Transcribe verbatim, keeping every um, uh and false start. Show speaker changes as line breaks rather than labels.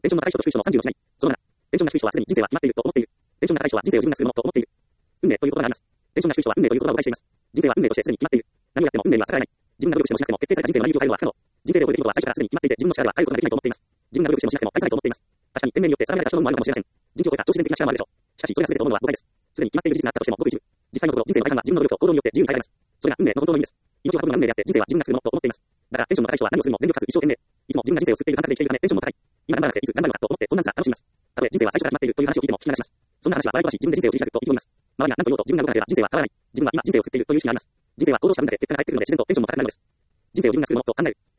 テンションが高い人と低い人のさんじゅうの違い。そのなな、テンションが低い人はすでに人生は決まっていると思っている。テンションが高い人は人生を自分が作るものと思っている。運命という言葉があります。テンションが低い人は運命という言葉を誤解しています。人生は運命としてすでに決まっている。何をやっても運命には逆らえない。自分が努力してもしなくても決定された人生の成り行きを変えることは不可能。人生で起こる出来事は最初からすでに決まっていて、自分の力では変えることができないと思っています。自分が努力してもしなくても返さないと思っています。確かに天命によって定められた人の運もあるかもしれません。人知を超えた超自然的な力もあるでしょう。しかし、それが全てと思うのは誤解です。すでに決まっている事実があったとしてもごく一部。実際のところ、人生の大半が自分の努力と行動によって自由に変えられます。それが運命の本当の意味です。命を運ぶのが運命であって、人生は自分が作るものと思っています。だから、テンションの高い人は何をするにも全力かつ一生懸命。いつも自分が人生を作っている感覚で生きているため、テンションも高い。今頑張らなくていつ頑張るのかと思って困難さが楽しみます。たとえ人生は最初から決まっているという話を聞いても聞き流します。そんな話は笑い話、自分で人生を切り開くと意気込みます。周りが何と言おうと自分が動かなければ人生は変わらない。自分は今人生を作っているという意識があります。人生は行動した分だけ結果が返ってくるので自然とテンションも高くなるのです。人生を自分が作るものと考える。